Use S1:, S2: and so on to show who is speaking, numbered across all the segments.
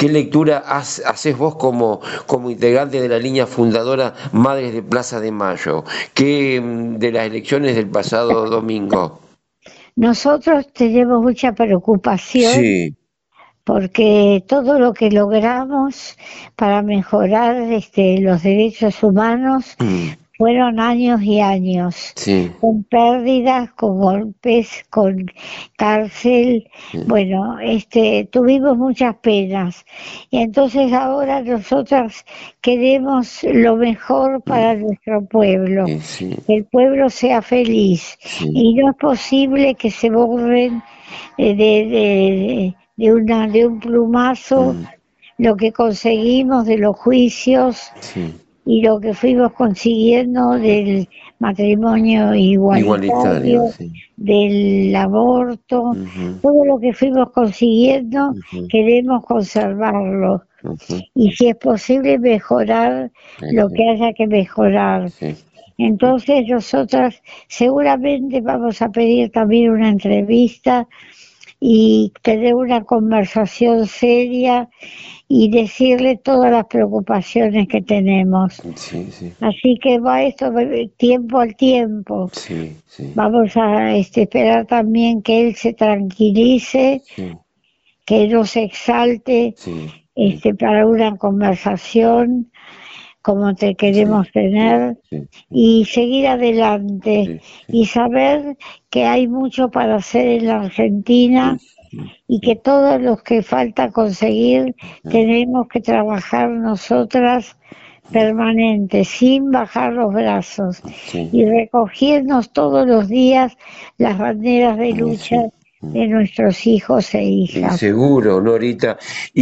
S1: ¿Qué lectura haces vos como integrante de la línea fundadora Madres de Plaza de Mayo? ¿Qué de las elecciones del pasado domingo?
S2: Nosotros tenemos mucha preocupación
S1: Sí,
S2: porque todo lo que logramos para mejorar los derechos humanos
S1: mm,
S2: fueron años y años,
S1: sí,
S2: con pérdidas, con golpes, con cárcel.
S1: sí,
S2: Bueno, tuvimos muchas penas. Y entonces ahora nosotras queremos lo mejor para
S1: mm,
S2: nuestro pueblo,
S1: sí,
S2: que el pueblo sea feliz.
S1: sí,
S2: Y no es posible que se borren de un plumazo
S1: mm,
S2: lo que conseguimos de los juicios
S1: sí.
S2: y lo que fuimos consiguiendo del matrimonio
S1: Igualitario,
S2: igualitario,
S1: sí.
S2: del aborto,
S1: Ujú,
S2: todo lo que fuimos consiguiendo,
S1: ujú,
S2: queremos conservarlo.
S1: ujú,
S2: Y si es posible mejorar
S1: sí,
S2: lo
S1: sí,
S2: que haya que mejorar.
S1: sí,
S2: Entonces nosotras seguramente vamos a pedir también una entrevista y tener una conversación seria y decirle todas las preocupaciones que tenemos.
S1: sí, sí,
S2: Así que va esto tiempo al tiempo.
S1: sí, sí,
S2: Vamos a esperar también que él se tranquilice,
S1: sí,
S2: que no se exalte
S1: sí, sí,
S2: para una conversación como te
S1: sí,
S2: queremos
S1: sí,
S2: tener
S1: sí,
S2: y seguir adelante
S1: sí,
S2: y saber que hay mucho para hacer en la
S1: sí,
S2: Argentina
S1: sí,
S2: y que todos los que falta conseguir tenemos que trabajar nosotras permanente, sin bajar los brazos
S1: sí,
S2: y recogiendo todos los días las banderas de
S1: sí,
S2: lucha
S1: sí.
S2: de nuestros hijos e
S1: Y
S2: hijas.
S1: seguro, Norita.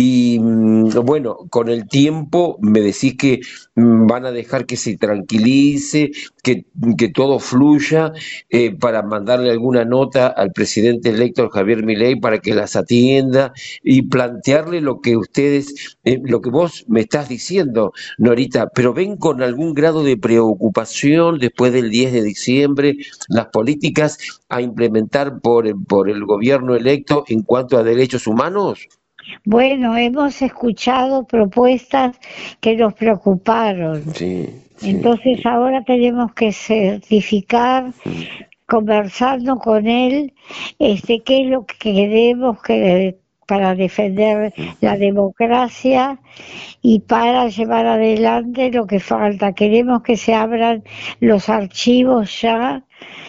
S1: Y bueno, con el tiempo me decís que van a dejar que se tranquilice, que, que todo fluya, para mandarle alguna nota al presidente electo Javier Milei para que las atienda y plantearle lo que ustedes, lo que vos me estás diciendo, Norita, pero ven con algún grado de preocupación después del 10 de diciembre las políticas a implementar por el gobierno electo en cuanto a derechos humanos?
S2: Bueno, hemos escuchado propuestas que nos preocuparon.
S1: Sí, sí,
S2: Entonces ahora tenemos que certificar,
S1: mm,
S2: conversando con él, qué es lo que queremos que para defender la
S1: mm,
S2: democracia y para llevar adelante lo que falta. Queremos que se abran los archivos ya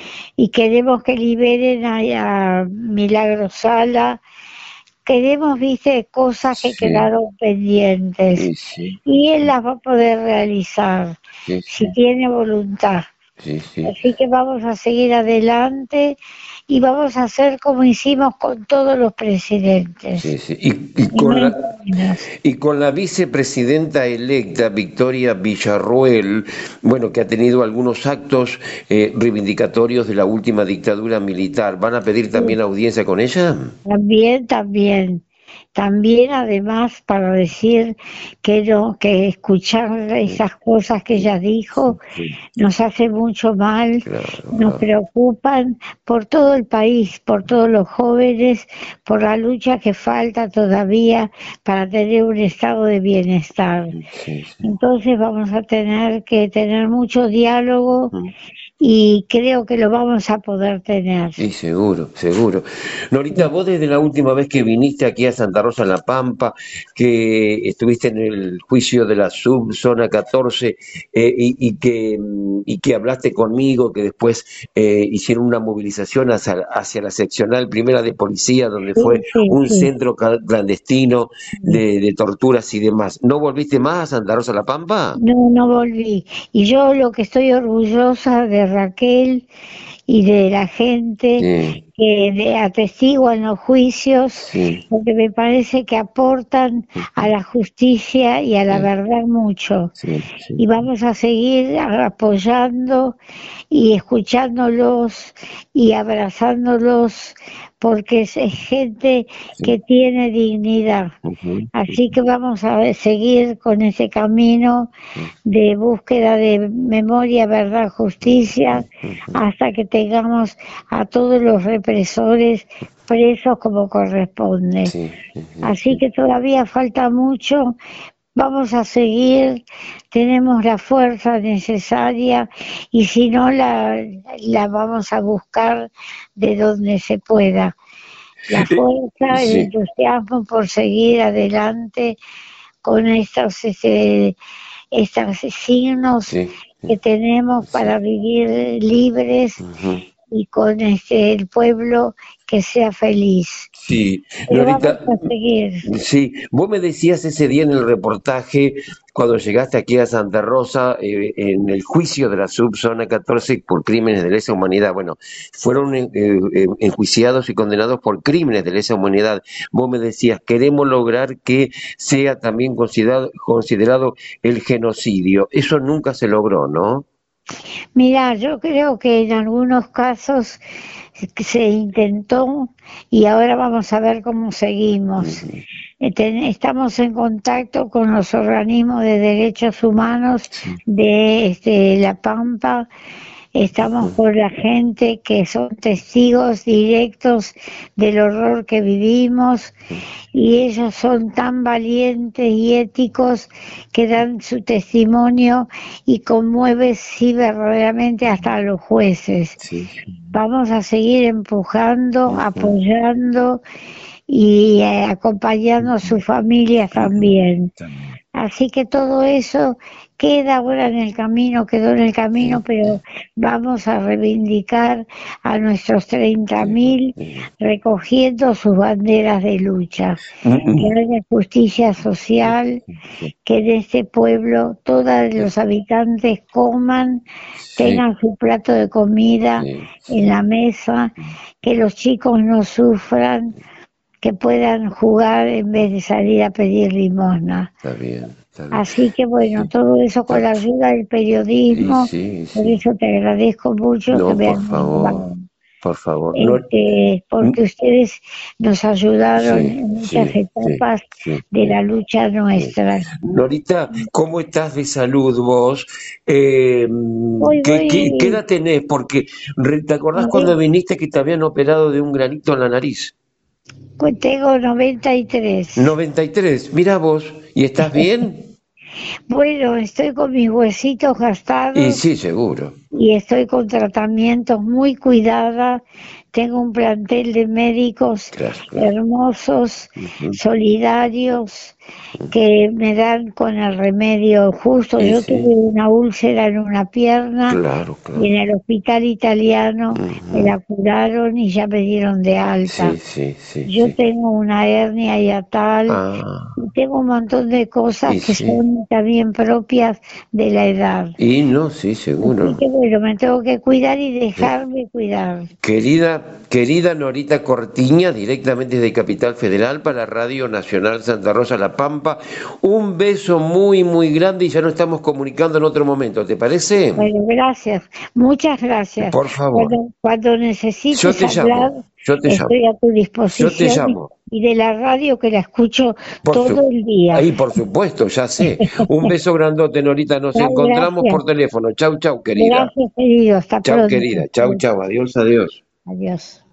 S2: y queremos que liberen a Milagro Sala. Queremos, viste, cosas que
S1: sí,
S2: quedaron pendientes
S1: y sí,
S2: y él las va a poder realizar
S1: sí,
S2: si
S1: sí,
S2: tiene voluntad.
S1: sí, sí,
S2: Así que vamos a seguir adelante y vamos a hacer como hicimos con todos los
S1: sí,
S2: presidentes,
S1: sí.
S2: ni más ni menos.
S1: Y con la vicepresidenta electa, Victoria Villarroel, bueno, que ha tenido algunos actos reivindicatorios de la última dictadura militar, ¿van a pedir
S2: Sí,
S1: también audiencia con ella?
S2: también, también. También además para decir que no, que escuchar
S1: Sí,
S2: esas cosas que ella
S1: sí,
S2: dijo
S1: sí,
S2: nos hace mucho mal,
S1: claro,
S2: nos
S1: claro.
S2: preocupan por todo el país, por todos los jóvenes, por la lucha que falta todavía para tener un estado de bienestar.
S1: Sí, sí.
S2: Entonces vamos a tener que tener mucho diálogo
S1: Mm.
S2: y creo que lo vamos a poder tener.
S1: Sí, seguro, seguro. Norita, vos desde la última vez que viniste aquí a Santa Rosa en La Pampa, que estuviste en el juicio de la subzona 14, y que hablaste conmigo, que después hicieron una movilización hacia la seccional primera de policía, donde
S2: Sí,
S1: fue
S2: sí,
S1: un
S2: sí.
S1: centro clandestino de torturas y demás. ¿No volviste más a Santa Rosa La Pampa?
S2: No, no volví. Y yo lo que estoy orgullosa de Raquel y de la gente
S1: Sí,
S2: que atestiguan los juicios,
S1: sí,
S2: porque me parece que aportan a
S1: ujú,
S2: la justicia y a la
S1: sí,
S2: verdad mucho.
S1: sí, sí,
S2: Y vamos a seguir apoyando y escuchándolos y abrazándolos porque es gente
S1: sí,
S2: que tiene dignidad.
S1: ujú,
S2: Así que vamos a seguir con ese camino
S1: ujú,
S2: de búsqueda de memoria, verdad, justicia,
S1: ujú.
S2: hasta que tengamos a todos los represores presos como corresponde.
S1: Sí,
S2: Así que todavía falta mucho. Vamos a seguir, tenemos la fuerza necesaria y si no la vamos a buscar de donde se pueda. La fuerza, el
S1: sí,
S2: entusiasmo por seguir adelante con estos signos
S1: sí,
S2: que tenemos
S1: sí.
S2: para vivir libres
S1: Ujú.
S2: y con el pueblo que sea feliz.
S1: Sí,
S2: Pero vamos
S1: Norita,
S2: a seguir.
S1: sí, vos me decías ese día en el reportaje, cuando llegaste aquí a Santa Rosa, en el juicio de la subzona 14 por crímenes de lesa humanidad. Bueno, fueron enjuiciados y condenados por crímenes de lesa humanidad. Vos me decías, queremos lograr que sea también considerado el genocidio. Eso nunca se logró, ¿no?
S2: Mira, yo creo que en algunos casos se intentó y ahora vamos a ver cómo seguimos.
S1: Ujú.
S2: Estamos en contacto con los organismos de derechos humanos
S1: Sí.
S2: de La Pampa. Estamos
S1: Ujú.
S2: con la gente que son testigos directos del horror que vivimos y ellos son tan valientes y éticos que dan su testimonio y conmueve sí verdaderamente hasta a los jueces.
S1: Sí.
S2: Vamos a seguir empujando,
S1: Ujú.
S2: apoyando y acompañando a sus familias también.
S1: También.
S2: Así que todo eso queda ahora en el camino, quedó en el camino,
S1: Sí,
S2: pero vamos a reivindicar a nuestros
S1: sí,
S2: 30.000
S1: sí.
S2: recogiendo sus banderas de lucha. Que
S1: Mm,
S2: haya justicia
S1: sí,
S2: social,
S1: sí,
S2: que en este pueblo todos
S1: sí,
S2: los habitantes coman,
S1: sí,
S2: tengan su plato de comida
S1: sí,
S2: en
S1: sí.
S2: la mesa, que los chicos no sufran, que puedan jugar en vez de salir a pedir limosna.
S1: Está bien, está bien.
S2: Así que bueno,
S1: Sí,
S2: todo eso con
S1: está-
S2: la ayuda del
S1: y
S2: periodismo,
S1: sí,
S2: por
S1: sí.
S2: eso te agradezco mucho que
S1: No,
S2: me
S1: por
S2: hayas
S1: favor,
S2: llamado.
S1: por favor. No,
S2: Porque ustedes nos ayudaron
S1: sí,
S2: en muchas
S1: sí, sí,
S2: etapas
S1: sí,
S2: de
S1: sí,
S2: la lucha
S1: sí.
S2: nuestra.
S1: Norita, ¿cómo estás de salud vos?
S2: Hoy
S1: ¿Qué
S2: voy,
S1: edad tenés? Porque ¿te acordás cuando
S2: noven-
S1: viniste que te habían operado de un granito en la nariz?
S2: tengo 93.
S1: 93, mira vos, ¿y estás bien?
S2: Bueno, estoy con mis huesitos
S1: Y
S2: gastados
S1: sí, seguro.
S2: y estoy con tratamientos muy cuidada. Tengo un plantel de médicos
S1: Claro, claro.
S2: hermosos,
S1: Ujú.
S2: solidarios, que me dan con el remedio justo.
S1: Y
S2: Yo tuve
S1: sí,
S2: una úlcera en una pierna
S1: claro,
S2: y
S1: claro.
S2: en el hospital italiano me
S1: Ujú.
S2: la curaron y ya me dieron de
S1: Sí,
S2: alta.
S1: sí, sí,
S2: Yo
S1: sí.
S2: tengo una hernia hiatal
S1: Ah,
S2: y tengo un montón de cosas
S1: y
S2: que
S1: sí.
S2: son también propias de la edad.
S1: Y no, sí,
S2: Así
S1: seguro.
S2: que bueno, me tengo que cuidar y
S1: Sí.
S2: dejarme cuidar.
S1: Querida Norita Cortiña, directamente de Capital Federal para Radio Nacional Santa Rosa La Pampa, un beso muy, muy grande y ya nos estamos comunicando en otro momento, ¿te parece?
S2: Bueno, gracias, muchas gracias.
S1: Por favor,
S2: Cuando
S1: yo
S2: necesites
S1: te
S2: hablar,
S1: llamo, yo te llamo,
S2: estoy a tu
S1: yo te
S2: disposición
S1: llamo.
S2: y de la radio que la escucho
S1: Por
S2: todo
S1: su...
S2: el día.
S1: Ahí, por supuesto, ya sé. Un beso grandote, Norita. Nos
S2: Ay,
S1: encontramos
S2: gracias,
S1: por teléfono. Chau, chau, querida.
S2: gracias querido, hasta
S1: Chau,
S2: pronto.
S1: querida. Chau, chau. Adiós, adiós.
S2: Adiós.